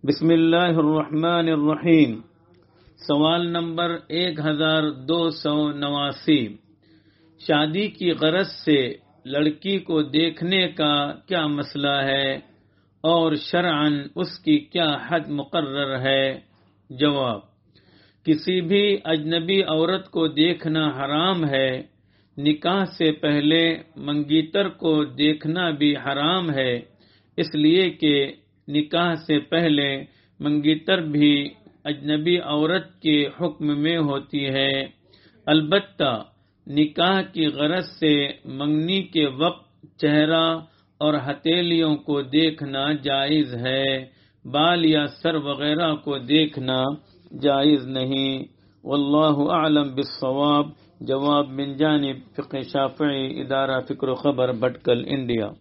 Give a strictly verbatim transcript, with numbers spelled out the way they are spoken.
बिस्मिल्लाहिर्रहमानिर्रहीम। सवाल नंबर एक हजार दो सौ नवासी। शादी की गरज से लड़की को देखने का क्या मसला है और शरअन उसकी क्या हद मुकर्रर है? जवाब: किसी भी अजनबी औरत को देखना हराम है। निकाह से पहले मंगीतर को देखना भी हराम है, इसलिए कि निकाह से पहले मंगीतर भी अजनबी औरत के हुक्म में होती है। अलबत्ता निकाह की गरज से मंगनी के वक्त चेहरा और हथेलियों को देखना जायज है, बाल या सर वगैरह को देखना जायज नहीं। वल्लाहु आलम बिस्सवाब। जवाब मिन जानिब फ़िक़्ह शाफ़िई, इदारा फ़िक्र ख़बर, भटकल, इंडिया।